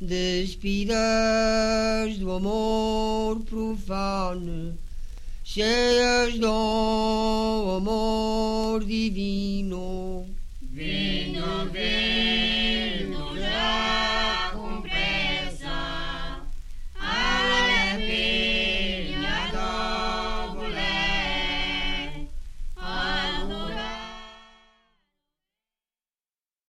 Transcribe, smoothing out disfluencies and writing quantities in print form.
despidas do amor profano, cheias do amor divino. Vinho, vinho.